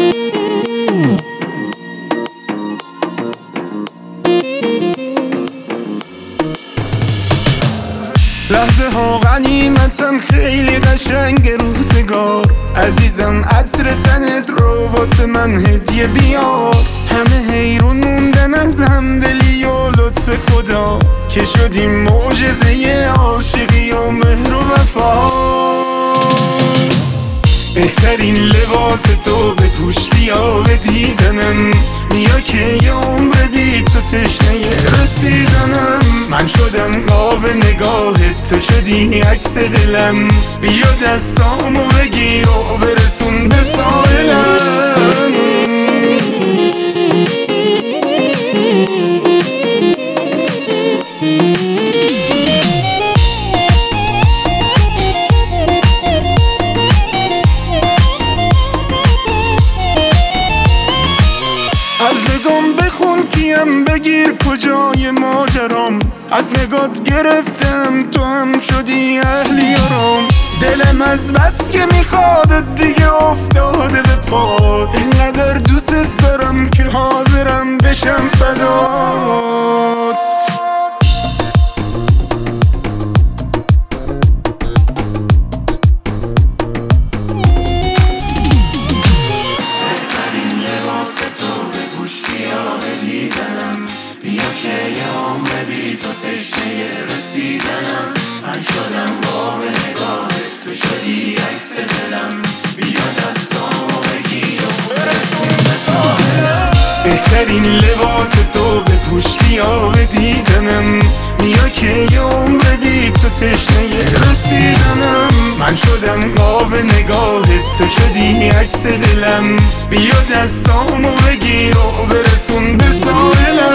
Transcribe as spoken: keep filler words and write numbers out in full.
لحظه ها غنیمتن خیلی قشنگ روزگار، عزیزم عطر تنت رو واسه من هدیه بیار. همه حیرون موندن از همدلی و لطف خدا که شدیم معجزه عاشقی و مهر و وفا. بهترین لباس تو بپوش بیا به دیدنم، بیا که یه عمر بی تو تشنه رسیدنم. من شدم قاب نگاهت، تو شدی عکس دلم، بیا دستامو بگیر و برسون به ساحلم. از نگام بخون کیم، بگیر کجای ماجرام، از نگات گرفتم تو هم شدی اهلیارم. دلم از بس که میخواد دیگه افتاده به پا، اینقدر دوست دارم که حاضرم بشم فدات. بیا که یه عمر بی تو تشنه رسیدنم. من شدم قاب نگاهت، تو شدی عکس دلم، بیا دستامو بگیر و برسون به ساحلم. بهترین لباس تو بپوش بیا به دیدنم، بیا که یه عمر بی تو تشنه رسیدنم. من شدم قاب نگاهت، تو شدی عکس دلم، بیا دستامو بگیر و برسون به ساحلم.